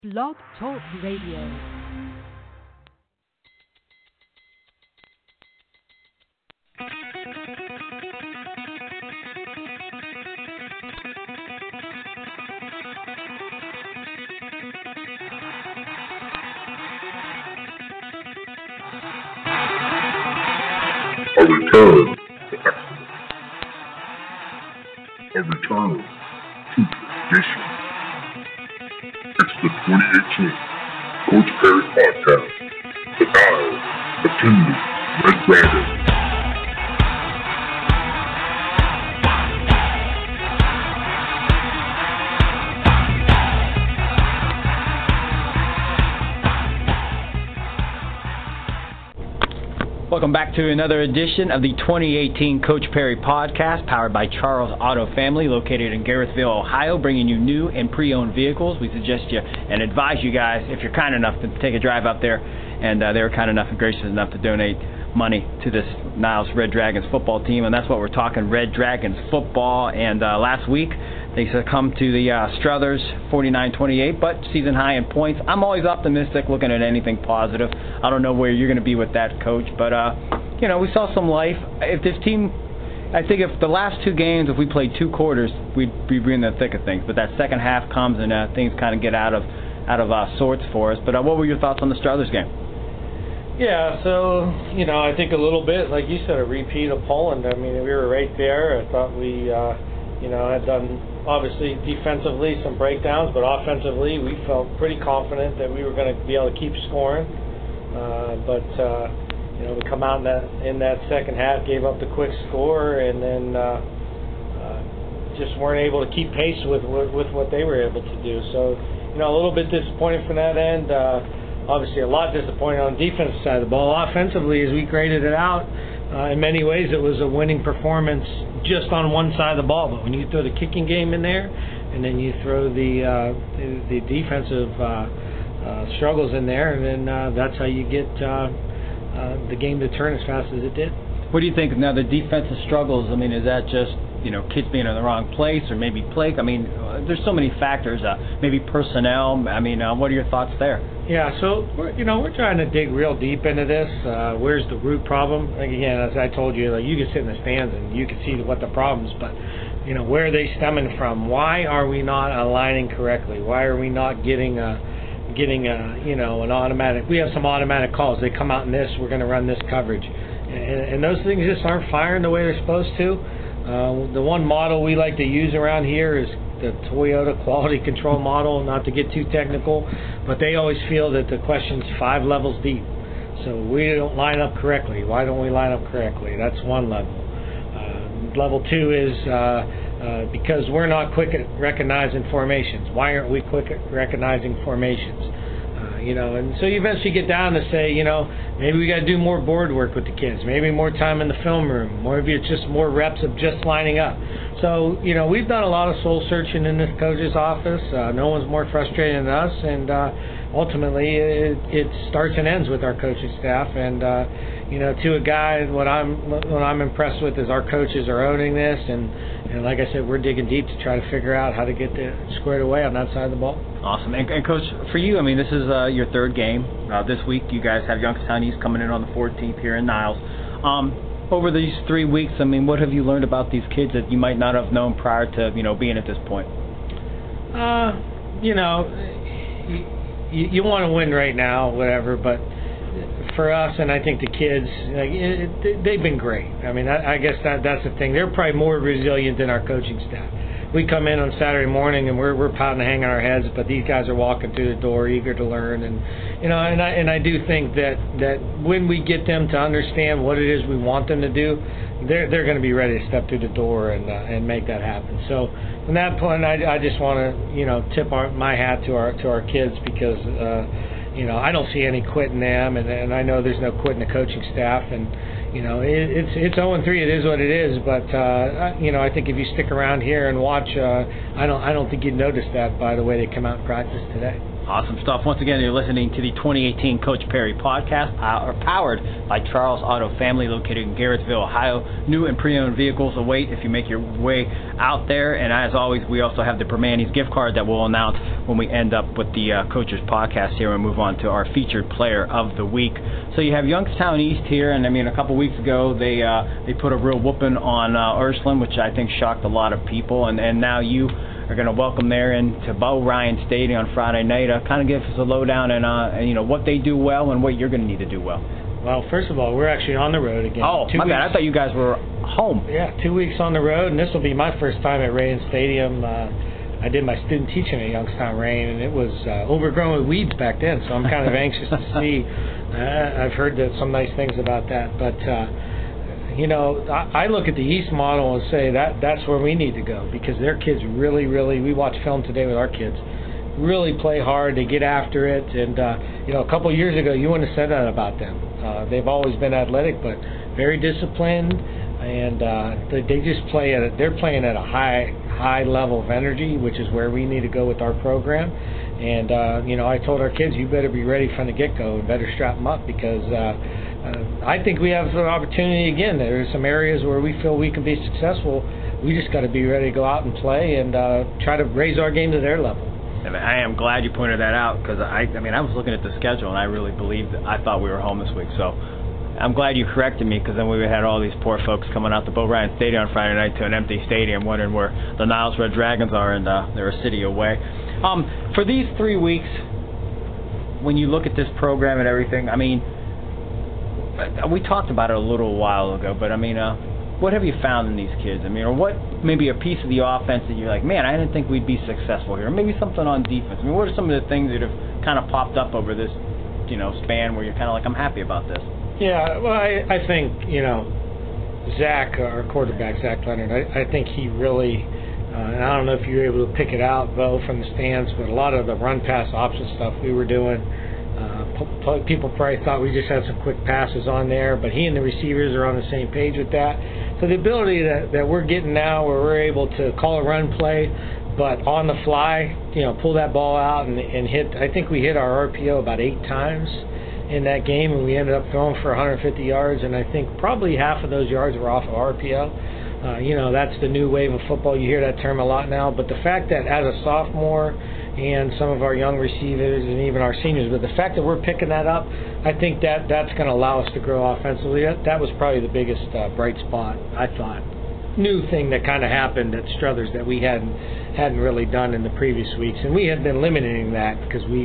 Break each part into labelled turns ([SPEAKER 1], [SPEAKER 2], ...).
[SPEAKER 1] Blog Talk Radio.
[SPEAKER 2] A return to excellence. A return to tradition. It's the 2018 Coach Perry Podcast. The now attending Red Dragon.
[SPEAKER 3] Welcome back to another edition of the 2018 Coach Perry Podcast, powered by Charles Auto Family, located in Garrettsville, Ohio, bringing you new and pre-owned vehicles. We suggest you and advise you guys, if you're kind enough, to take a drive up there, and they were kind enough and gracious enough to donate money to this Niles Red Dragons football team, and that's what we're talking, Red Dragons football. And last week, they succumbed to the Struthers 49-28, but season high in points. I'm always optimistic looking at anything positive. I don't know where you're going to be with that, Coach, but, we saw some life. If this team, I think if the last two games, if we played two quarters, we'd be in the thick of things. But that second half comes and things kind of get out of sorts for us. But what were your thoughts on the Struthers game?
[SPEAKER 4] Yeah, so, I think a little bit, like you said, a repeat of Poland. I mean, we were right there. I thought we, had done, obviously, defensively some breakdowns, but offensively we felt pretty confident that we were going to be able to keep scoring. We come out in that second half, gave up the quick score, and then just weren't able to keep pace with what they were able to do. So, a little bit disappointed from that end. Obviously, a lot disappointed on the defensive side of the ball. Offensively, as we graded it out, in many ways it was a winning performance just on one side of the ball. But when you throw the kicking game in there, and then you throw the defensive struggles in there, and then that's how you get the game to turn as fast as it did.
[SPEAKER 3] What do you think now, the defensive struggles? I mean, is that just kids being in the wrong place, or maybe play? I mean, there's so many factors. Maybe personnel. I mean, what are your thoughts there?
[SPEAKER 4] Yeah, so we're trying to dig real deep into this. Where's the root problem? Like, again, as I told you, you can sit in the stands and you can see what the problems, but where are they stemming from? Why are we not aligning correctly? Why are we not getting an automatic? We have some automatic calls. They come out in this. We're going to run this coverage, and those things just aren't firing the way they're supposed to. The one model we like to use around here is the Toyota quality control model, not to get too technical, but they always feel that the question's 5 levels deep. So we don't line up correctly. Why don't we line up correctly? That's one level. Level 2 is because we're not quick at recognizing formations. Why aren't we quick at recognizing formations? And so you eventually get down to say, maybe we got to do more board work with the kids, maybe more time in the film room, maybe it's just more reps of just lining up. So, we've done a lot of soul searching in this coach's office. No one's more frustrated than us, and ultimately it starts and ends with our coaching staff. And to a guy, what I'm impressed with is our coaches are owning this, and like I said, we're digging deep to try to figure out how to get squared away on that side of the ball.
[SPEAKER 3] Awesome. And Coach, for you, I mean, this is your third game. This week you guys have Youngstown East coming in on the 14th here in Niles. Over these 3 weeks, I mean, what have you learned about these kids that you might not have known prior to, being at this point?
[SPEAKER 4] You want to win right now, whatever, but for us, and I think the kids, they've been great. I mean, I guess that's the thing. They're probably more resilient than our coaching staff. We come in on Saturday morning and we're pouting and hanging our heads, but these guys are walking through the door eager to learn, and I do think that when we get them to understand what it is we want them to do, they're going to be ready to step through the door and make that happen. So from that point, I just want to tip my hat to our kids, because I don't see any quitting them, and I know there's no quitting the coaching staff, and it's 0-3. It is what it is, but I think if you stick around here and watch, I don't think you'd notice that by the way they come out and practice today.
[SPEAKER 3] Awesome stuff. Once again, you're listening to the 2018 Coach Perry podcast, powered by Charles Auto Family, located in Garrettsville, Ohio. New and pre-owned vehicles await if you make your way out there. And as always, we also have the Permanis gift card that we'll announce when we end up with the Coaches podcast here and move on to our featured player of the week. So you have Youngstown East here, and I mean, a couple weeks ago they put a real whooping on Ursuline, which I think shocked a lot of people. And now you are going to welcome there into Bo Ryan Stadium on Friday night. Kind of give us a lowdown and you know what they do well and what you're going to need to do well.
[SPEAKER 4] Well, first of all, we're actually on the road again.
[SPEAKER 3] Oh, my bad. I thought you guys were home.
[SPEAKER 4] Yeah, 2 weeks on the road, and this will be my first time at Rayen Stadium. I did my student teaching at Youngstown Rayen, and it was overgrown with weeds back then, so I'm kind of anxious to see. I've heard some nice things about that, but you know, I look at the East model and say that's where we need to go, because their kids really, we watched film today with our kids, really play hard, they get after it, and you know, a couple of years ago you wouldn't have said that about them. They've always been athletic, but very disciplined, and they just they're playing at a high level of energy, which is where we need to go with our program. And you know, I told our kids, you better be ready from the get-go and better strap them up, because I think we have an opportunity again. There's some areas where we feel we can be successful. We just got to be ready to go out and play and try to raise our game to their level.
[SPEAKER 3] And I am glad you pointed that out, because I mean, I was looking at the schedule and I really believed that I thought we were home this week. So I'm glad you corrected me, because then we had all these poor folks coming out to Bo Ryan Stadium on Friday night to an empty stadium, wondering where the Niles Red Dragons are, and they're a city away. For these 3 weeks, when you look at this program and everything, I mean, we talked about it a little while ago, but I mean, what have you found in these kids? I mean, or what maybe a piece of the offense that you're like, man, I didn't think we'd be successful here. Or maybe something on defense. I mean, what are some of the things that have kind of popped up over this, you know, span where you're kind of like, I'm happy about this?
[SPEAKER 4] Yeah, well, I think, you know, Zach, our quarterback, Zach Leonard, I think he really, and I don't know if you were able to pick it out, Bo, from the stands, but a lot of the run-pass option stuff we were doing, people probably thought we just had some quick passes on there, but he and the receivers are on the same page with that. So the ability that we're getting now, where we're able to call a run play, but on the fly, you know, pull that ball out and hit. I think we hit our RPO about 8 times in that game, and we ended up throwing for 150 yards, and I think probably half of those yards were off of RPO. You know, that's the new wave of football. You hear that term a lot now, but the fact that as a sophomore and some of our young receivers and even our seniors, but the fact that we're picking that up, I think that's going to allow us to grow offensively. That was probably the biggest bright spot, I thought. New thing that kind of happened at Struthers that we hadn't really done in the previous weeks, and we had been limiting that because we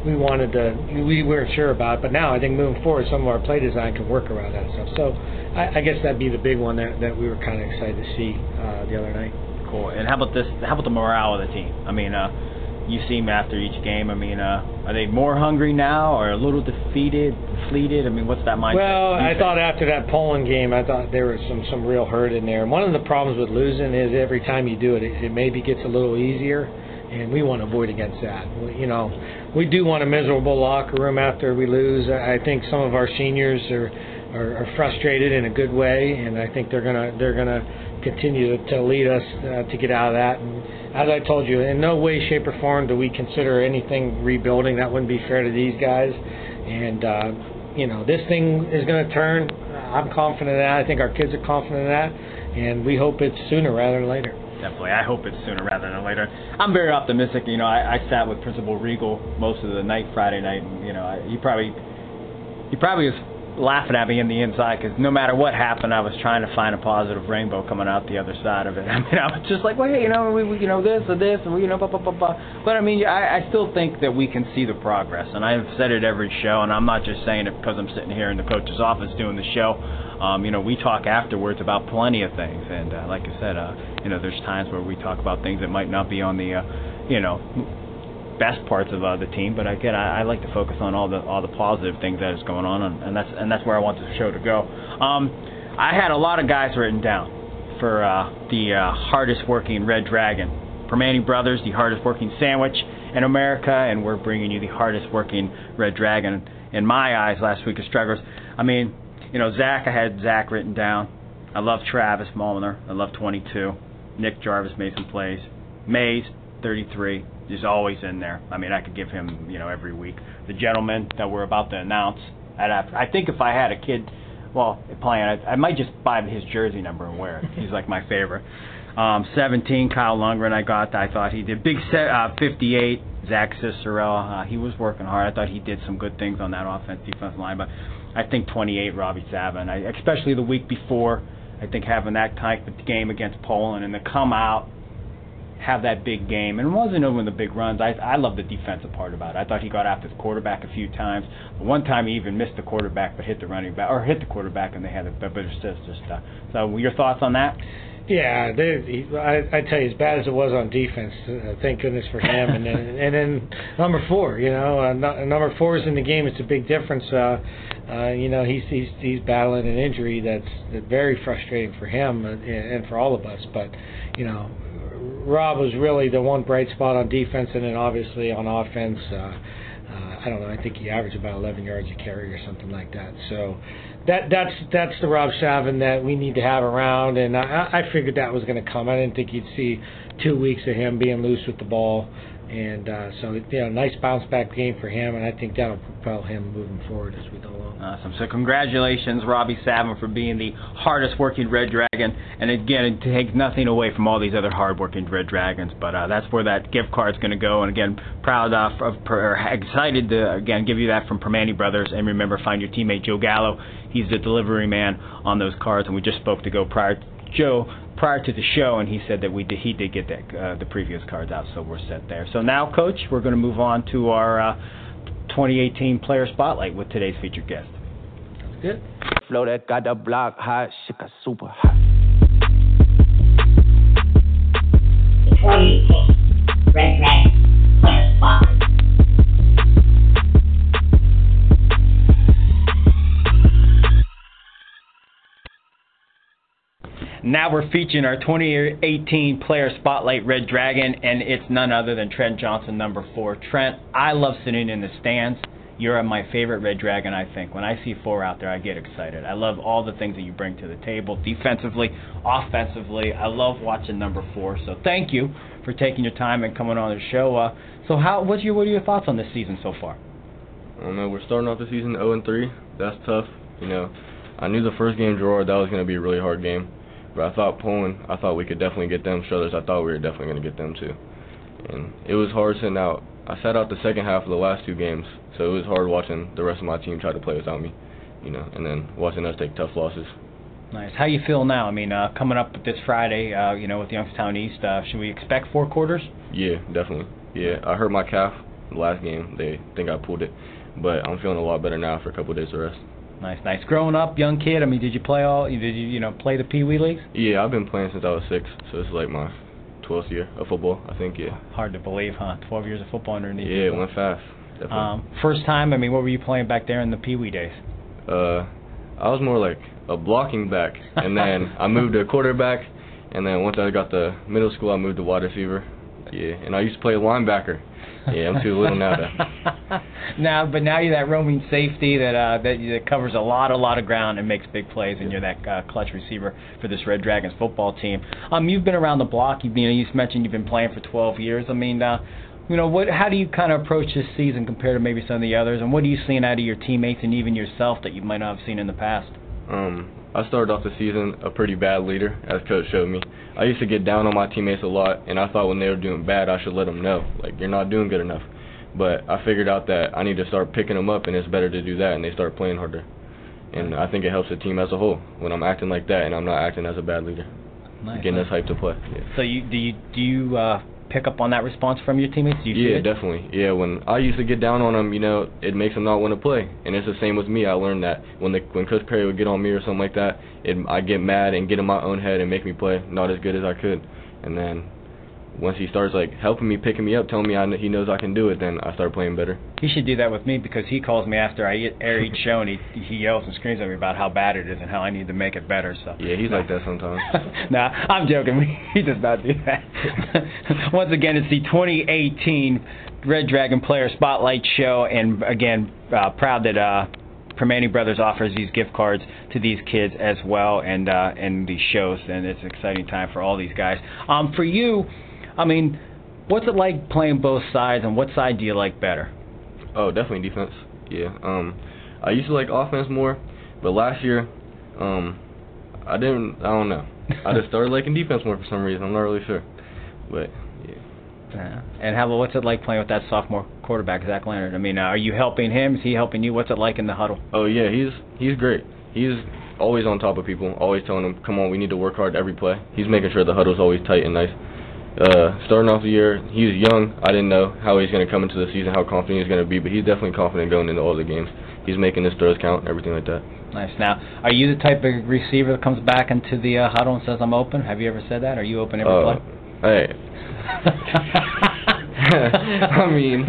[SPEAKER 4] weren't sure about it, but now I think moving forward some of our play design can work around that stuff. So I guess that'd be the big one that we were kind of excited to see the other night.
[SPEAKER 3] Cool. And how about this? How about the morale of the team? I mean, you see them after each game. I mean, are they more hungry now, or a little defeated? I mean, what's that mindset?
[SPEAKER 4] Well, I thought after that Poland game, I thought there was some real hurt in there. And one of the problems with losing is every time you do it, it maybe gets a little easier, and we want to avoid against that. You know, we do want a miserable locker room after we lose. I think some of our seniors are frustrated in a good way, and I think they're gonna continue to lead us to get out of that. And as I told you, in no way, shape, or form do we consider anything rebuilding. That wouldn't be fair to these guys. And you know, this thing is going to turn. I'm confident of that. I think our kids are confident of that, and we hope it's sooner rather than later.
[SPEAKER 3] Definitely. I hope it's sooner rather than later. I'm very optimistic. You know, I sat with Principal Regal most of the night Friday night, and you know, he probably was laughing at me in the inside, because no matter what happened, I was trying to find a positive rainbow coming out the other side of it. I mean, I was just like, well, hey, you know, we you know, this or this, and we, you know, blah, blah, blah, blah. But I mean, I still think that we can see the progress, and I've said it every show, and I'm not just saying it because I'm sitting here in the coach's office doing the show. You know, we talk afterwards about plenty of things, and like I said, you know, there's times where we talk about things that might not be on the, you know, best parts of the team, but again, I like to focus on all the positive things that is going on, and that's where I want the show to go. I had a lot of guys written down for the hardest working Red Dragon. Permani Brothers, the hardest working sandwich in America, and we're bringing you the hardest working Red Dragon in my eyes last week of Strugglers. I mean, you know, Zach, I had Zach written down. I love Travis Molnar. I love 22. Nick Jarvis made some plays. Mays, 33, is always in there. I mean, I could give him, every week. The gentleman that we're about to announce, I think if I had a kid, playing, I might just buy his jersey number and wear it. He's like my favorite. 17, Kyle Lundgren, I thought he did. Big 58, Zach Cicerelle, he was working hard. I thought he did some good things on that defensive line, but I think 28, Robbie Savin, especially the week before, I think having that type of game against Poland and to come out, have that big game, and it wasn't over the big runs. I love the defensive part about it. I thought he got after the quarterback a few times. But one time he even missed the quarterback but hit the running back, or hit the quarterback, and they had a better stuff. So your thoughts on that?
[SPEAKER 4] Yeah, I tell you, as bad as it was on defense, thank goodness for him. And then number 4, number 4 is in the game. It's a big difference. He's battling an injury that's very frustrating for him and for all of us. But Rob was really the one bright spot on defense, and then obviously on offense. I don't know. I think he averaged about 11 yards a carry or something like that. So that's the Rob Savin that we need to have around, and I figured that was going to come. I didn't think you'd see 2 weeks of him being loose with the ball, and nice bounce back game for him, and I think that'll propel him moving forward as we go along.
[SPEAKER 3] Awesome. So congratulations, Robbie Savin, for being the hardest working Red Dragon, and again, it takes nothing away from all these other hard working Red Dragons, but that's where that gift card's going to go, and again, excited to again give you that from Permane Brothers, and remember, find your teammate Joe Gallo. He's the delivery man on those cards, and we just spoke to prior to the show, and he said that he did get the previous cards out, so we're set there. So now, Coach, we're going to move on to our 2018 Player Spotlight with today's featured guest.
[SPEAKER 4] Sounds good.
[SPEAKER 5] Flow that got the block hot, shit got super hot.
[SPEAKER 6] The 2018 Red Dragon Player Spotlight.
[SPEAKER 3] Now we're featuring our 2018 Player Spotlight Red Dragon, and it's none other than Trent Johnson, number 4. Trent, I love sitting in the stands. You're my favorite Red Dragon, I think. When I see 4 out there, I get excited. I love all the things that you bring to the table, defensively, offensively. I love watching number 4. So thank you for taking your time and coming on the show. What are your thoughts on this season so far?
[SPEAKER 7] I don't know. We're starting off the season 0-3. That's tough. I knew the first game, Gerard, that was going to be a really hard game. But I thought Poland, we could definitely get them. Struthers, I thought we were definitely going to get them too. And it was hard sitting out. I sat out the second half of the last 2 games, so it was hard watching the rest of my team try to play without me, and then watching us take tough losses.
[SPEAKER 3] Nice. How you feel now? I mean, coming up this Friday, with Youngstown East, should we expect 4 quarters?
[SPEAKER 7] Yeah, definitely. Yeah, I hurt my calf the last game. They think I pulled it, but I'm feeling a lot better now after a couple of days of rest.
[SPEAKER 3] Nice. Growing up, young kid, I mean, did you play play the Pee Wee leagues?
[SPEAKER 7] Yeah, I've been playing since I was 6, so it's like my 12th year of football, I think, yeah.
[SPEAKER 3] Hard to believe, huh? 12 years of football underneath.
[SPEAKER 7] Yeah, it went fast, definitely.
[SPEAKER 3] First time, I mean, what were you playing back there in the Pee Wee days?
[SPEAKER 7] I was more like a blocking back, and then I moved to quarterback, and then once I got to middle school, I moved to wide receiver. Yeah, and I used to play linebacker. Yeah, I'm too little now though.
[SPEAKER 3] Now you're that roaming safety that covers a lot of ground and makes big plays, and you're that clutch receiver for this Red Dragons football team. You've been around the block. You mentioned you've been playing for 12 years. I mean, how do you kind of approach this season compared to maybe some of the others, and what are you seeing out of your teammates and even yourself that you might not have seen in the past?
[SPEAKER 7] I started off the season a pretty bad leader, as Coach showed me. I used to get down on my teammates a lot, and I thought when they were doing bad, I should let them know, like, you're not doing good enough. But I figured out that I need to start picking them up, and it's better to do that, and they start playing harder. And I think it helps the team as a whole when I'm acting like that and I'm not acting as a bad leader.
[SPEAKER 3] Nice.
[SPEAKER 7] Getting us hyped to play. Yeah.
[SPEAKER 3] So do you pick up on that response from your teammates?
[SPEAKER 7] Yeah, definitely. Yeah, when I used to get down on them, it makes them not want to play. And it's the same with me. I learned that when Coach Perry would get on me or something like that, I get mad and get in my own head and make me play not as good as I could. And then once he starts helping me, picking me up, telling me he knows I can do it, then I start playing better.
[SPEAKER 3] He should do that with me, because he calls me after I air each show, and he yells and screams at me about how bad it is and how I need to make it better. So
[SPEAKER 7] yeah, he's like that sometimes.
[SPEAKER 3] Nah, I'm joking. He does not do that. Once again, it's the 2018 Red Dragon Player Spotlight Show, and again, proud that Permane Brothers offers these gift cards to these kids as well, and these shows, and it's an exciting time for all these guys. For you, I mean, What's it like playing both sides, and what side do you like better?
[SPEAKER 7] Oh, definitely defense. Yeah. I used to like offense more, but last year, I don't know. I just started liking defense more for some reason. I'm not really sure, but yeah.
[SPEAKER 3] And what's it like playing with that sophomore quarterback, Zach Leonard? I mean, are you helping him? Is he helping you? What's it like in the huddle?
[SPEAKER 7] Oh yeah, he's great. He's always on top of people, always telling them, come on, we need to work hard every play. He's making sure the huddle's always tight and nice. Starting off the year, he was young. I didn't know how he's going to come into the season, how confident he's going to be, but he's definitely confident going into all the games. He's making his throws count and everything like that.
[SPEAKER 3] Nice. Now, are you the type of receiver that comes back into the huddle and says, I'm open? Have you ever said that? Are you open every play?
[SPEAKER 7] Hey. I mean,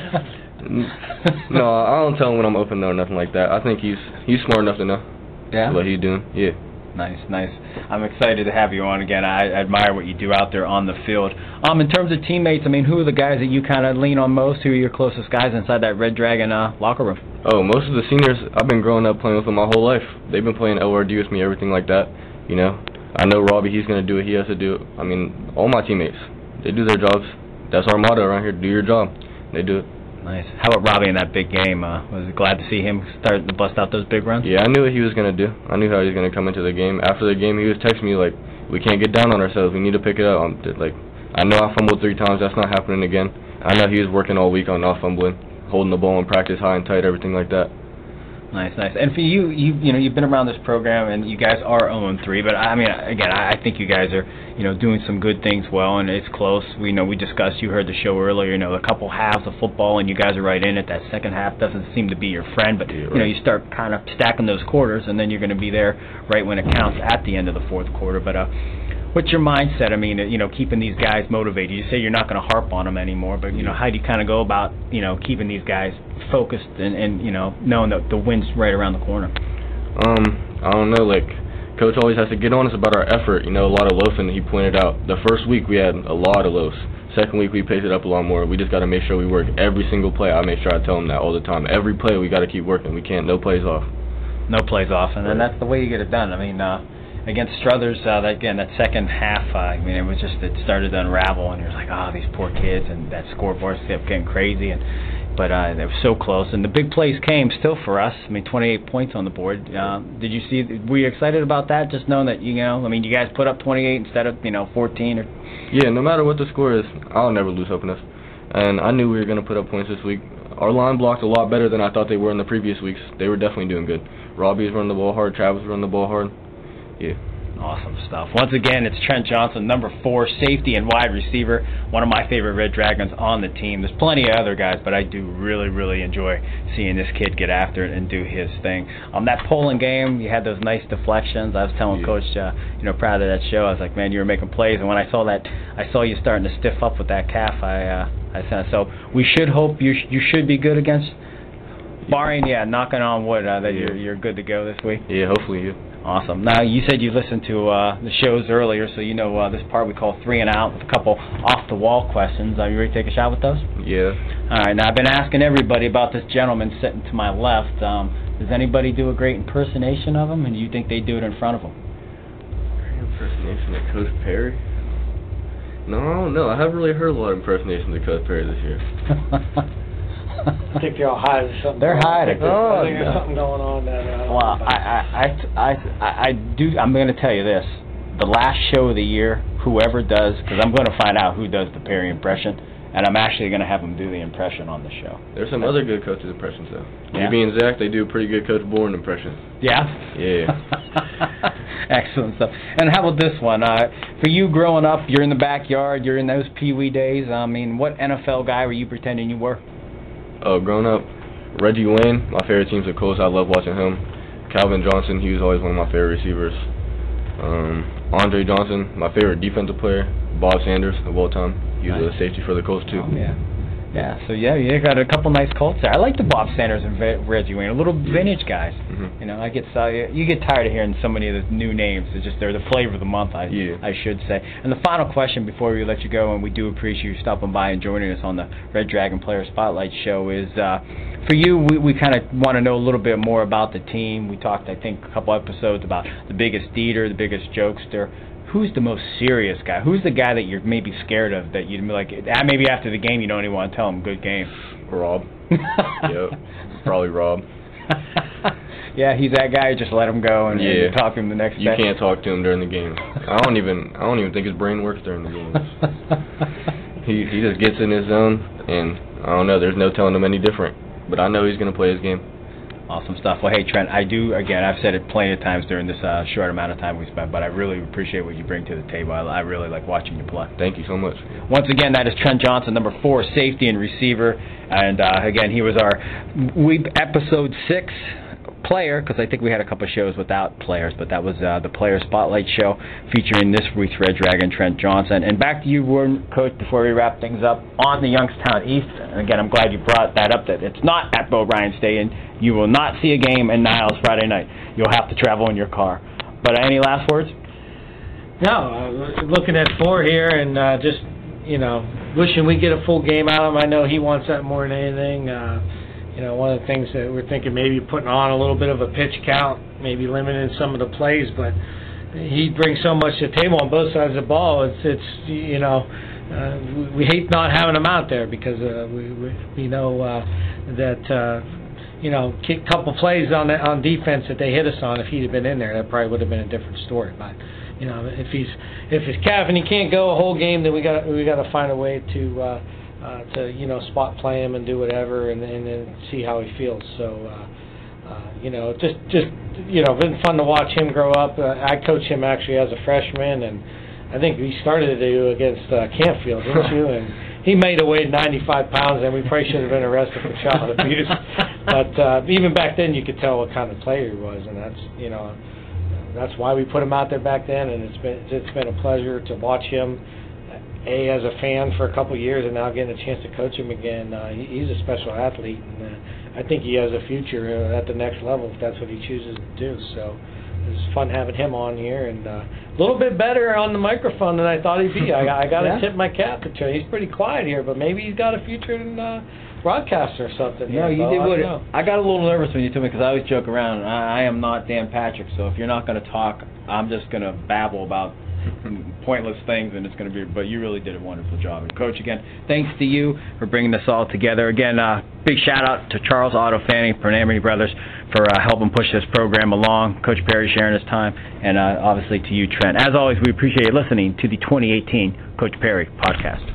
[SPEAKER 7] no, I don't tell him when I'm open, though, or nothing like that. I think he's smart enough to know what he's doing. Yeah.
[SPEAKER 3] Nice. I'm excited to have you on again. I admire what you do out there on the field. In terms of teammates, I mean, who are the guys that you kind of lean on most? Who are your closest guys inside that Red Dragon locker room?
[SPEAKER 7] Oh, most of the seniors, I've been growing up playing with them my whole life. They've been playing LRD with me, everything like that. You know, I know Robbie, he's going to do what he has to do. I mean, all my teammates, they do their jobs. That's our motto around here, do your job. They do it.
[SPEAKER 3] Nice. How about Robbie in that big game? Was it glad to see him start to bust out those big runs?
[SPEAKER 7] Yeah, I knew what he was going to do. I knew how he was going to come into the game. After the game, he was texting me, like, we can't get down on ourselves. We need to pick it up. I know I fumbled 3 times. That's not happening again. I know he was working all week on not fumbling, holding the ball in practice high and tight, everything like that.
[SPEAKER 3] Nice. And for you've been around this program, and you guys are 0-3. But I mean, again, I think you guys are, doing some good things well, and it's close. We discussed. You heard the show earlier. A couple halves of football, and you guys are right in it. That second half doesn't seem to be your friend, but you start kind of stacking those quarters, and then you're going to be there right when it counts at the end of the fourth quarter. But what's your mindset? I mean, keeping these guys motivated. You say you're not going to harp on them anymore, but how do you kind of go about keeping these guys focused and knowing that the win's right around the corner?
[SPEAKER 7] I don't know. Like, Coach always has to get on us about our effort. A lot of loafing. He pointed out the first week we had a lot of loafs. Second week we paced it up a lot more. We just got to make sure we work every single play. I make sure I tell him that all the time. Every play we got to keep working. We can't. No plays off. No plays off,
[SPEAKER 3] and then that's the way you get it done. I mean. Against Struthers, that second half, it started to unravel, and you're like, these poor kids, and that scoreboard kept getting crazy, but they were so close, and the big plays came still for us. 28 points on the board. Did you see? Were you excited about that? Just knowing that you guys put up 28 instead of 14 or.
[SPEAKER 7] Yeah, no matter what the score is, I'll never lose hope in us, and I knew we were going to put up points this week. Our line blocked a lot better than I thought they were in the previous weeks. They were definitely doing good. Robbie's running the ball hard. Travis running the ball hard. Yeah.
[SPEAKER 3] Awesome stuff. Once again, it's Trent Johnson, number 4, safety and wide receiver, one of my favorite Red Dragons on the team. There's plenty of other guys, but I do really, really enjoy seeing this kid get after it and do his thing. That Poland game, you had those nice deflections. I was telling Coach, prior to that show, I was like, man, you were making plays. And when I saw you starting to stiff up with that calf, I said, so we should hope you should be good against, barring, knocking on wood, that you're good to go this week.
[SPEAKER 7] Yeah, hopefully, yeah.
[SPEAKER 3] Awesome. Now, you said you listened to the shows earlier, so this part we call 3 and Out with a couple off-the-wall questions. Are you ready to take a shot with those?
[SPEAKER 7] Yeah.
[SPEAKER 3] All right. Now, I've been asking everybody about this gentleman sitting to my left. Does anybody do a great impersonation of him, and do you think they do it in front of him?
[SPEAKER 7] Great impersonation of Coach Perry? No, I haven't really heard a lot of impersonations of Coach Perry this year.
[SPEAKER 4] I think they're all hiding something.
[SPEAKER 3] They're hiding.
[SPEAKER 4] I think there's something going on there.
[SPEAKER 3] Well, I do. I'm going to tell you this: the last show of the year, whoever does, because I'm going to find out who does the Perry impression, and I'm actually going to have them do the impression on the show.
[SPEAKER 7] There's some other good coaches' impressions though.
[SPEAKER 3] Yeah?
[SPEAKER 7] Me and Zach, they do a pretty good Coach Bourne impression.
[SPEAKER 3] Yeah.
[SPEAKER 7] Yeah.
[SPEAKER 3] Excellent stuff. And how about this one? For you growing up, you're in the backyard, you're in those Pee-wee days. What NFL guy were you pretending you were?
[SPEAKER 7] Growing up, Reggie Wayne, my favorite team's the Colts. I love watching him. Calvin Johnson, he was always one of my favorite receivers. Andre Johnson, my favorite defensive player. Bob Sanders of all time. He was a safety for the Colts too.
[SPEAKER 3] Oh, yeah. Yeah, so you got a couple nice Colts there. I like the Bob Sanders and Reggie Wayne, a little vintage guys.
[SPEAKER 7] Mm-hmm.
[SPEAKER 3] You get tired of hearing so many of the new names. It's just they're the flavor of the month, I should say. And the final question before we let you go, and we do appreciate you stopping by and joining us on the Red Dragon Player Spotlight Show, is for you, we kind of want to know a little bit more about the team. We talked, I think, a couple episodes about the biggest eater, the biggest jokester. who's the most serious guy? Who's the guy that you're maybe scared of that you'd be like, maybe after the game you don't even want to tell him good game?
[SPEAKER 7] Rob. Yep. Probably Rob.
[SPEAKER 3] Yeah, he's that guy. Just let him go and talk to him the next day.
[SPEAKER 7] You can't talk to him during the game. I don't even think his brain works during the games. He just gets in his zone, and I don't know. There's no telling him any different. But I know he's going to play his game.
[SPEAKER 3] Awesome stuff. Well, hey, Trent, I've said it plenty of times during this short amount of time we spent, but I really appreciate what you bring to the table. I really like watching you play.
[SPEAKER 7] Thank you so much.
[SPEAKER 3] Once again, that is Trent Johnson, number 4, safety and receiver. And, again, he was our episode 6 player, because I think we had a couple shows without players, but that was the Player Spotlight show featuring this week's Red Dragon, Trent Johnson. And back to you, Coach, before we wrap things up on the Youngstown East. And again, I'm glad you brought that up, that it's not at Bo Ryan Stadium. You will not see a game in Niles Friday night. You'll have to travel in your car. But any last words?
[SPEAKER 4] No, looking at 4 here and just, wishing we get a full game out of him. I know he wants that more than anything. One of the things that we're thinking maybe putting on a little bit of a pitch count, maybe limiting some of the plays, but he brings so much to the table on both sides of the ball. We hate not having him out there because we know that a couple plays on defense that they hit us on, if he'd have been in there, that probably would have been a different story. But if he's calf and he can't go a whole game, then we got to find a way to spot play him and do whatever, and then see how he feels. So, been fun to watch him grow up. I coached him actually as a freshman, and I think we started to do against Campfield, didn't you? And he may have weighed 95 pounds, and we probably should have been arrested for child abuse. But even back then, you could tell what kind of player he was, and that's why we put him out there back then. And it's been a pleasure to watch him. As a fan for a couple of years, and now getting a chance to coach him again. He's a special athlete, and I think he has a future at the next level if that's what he chooses to do. So it's fun having him on here, and a little bit better on the microphone than I thought he'd be. I got to tip my cap to him. He's pretty quiet here, but maybe he's got a future in broadcaster or something.
[SPEAKER 3] No, you did what? I got a little nervous when you told me, because I always joke around. I am not Dan Patrick, so if you're not going to talk, I'm just going to babble about pointless things, and it's going to be, but you really did a wonderful job. And Coach, again, thanks to you for bringing this all together. Again, big shout out to Charles Otto Fanning, Pernambuco Brothers, for helping push this program along. Coach Perry sharing his time, and obviously to you, Trent. As always, we appreciate you listening to the 2018 Coach Perry podcast.